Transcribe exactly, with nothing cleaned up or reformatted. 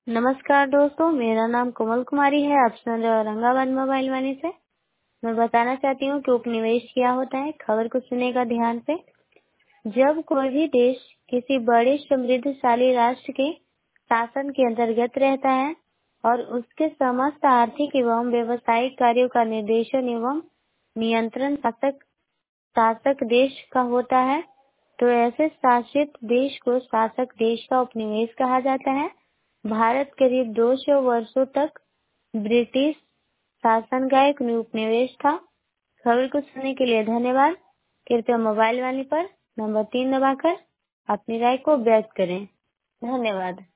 नमस्कार दोस्तों, मेरा नाम कोमल कुमारी है। आप सुन रहे हो औरंगाबाद मोबाइल वाणी से। मैं बताना चाहती हूँ कि उपनिवेश क्या होता है। खबर को सुनेगा ध्यान से। जब कोई भी देश किसी बड़े समृद्धशाली राष्ट्र के शासन के अंतर्गत रहता है और उसके समस्त आर्थिक एवं व्यवसायिक कार्यों का निर्देशन एवं नियंत्रण शासक शासक देश का होता है, तो ऐसे शासित देश को शासक देश का उपनिवेश कहा जाता है। भारत करीब दो सौ वर्षों तक ब्रिटिश शासन का एक उपनिवेश था। खबर को सुनने के लिए धन्यवाद। कृपया मोबाइल वाणी पर नंबर तीन दबाकर अपनी राय को व्यक्त करें। धन्यवाद।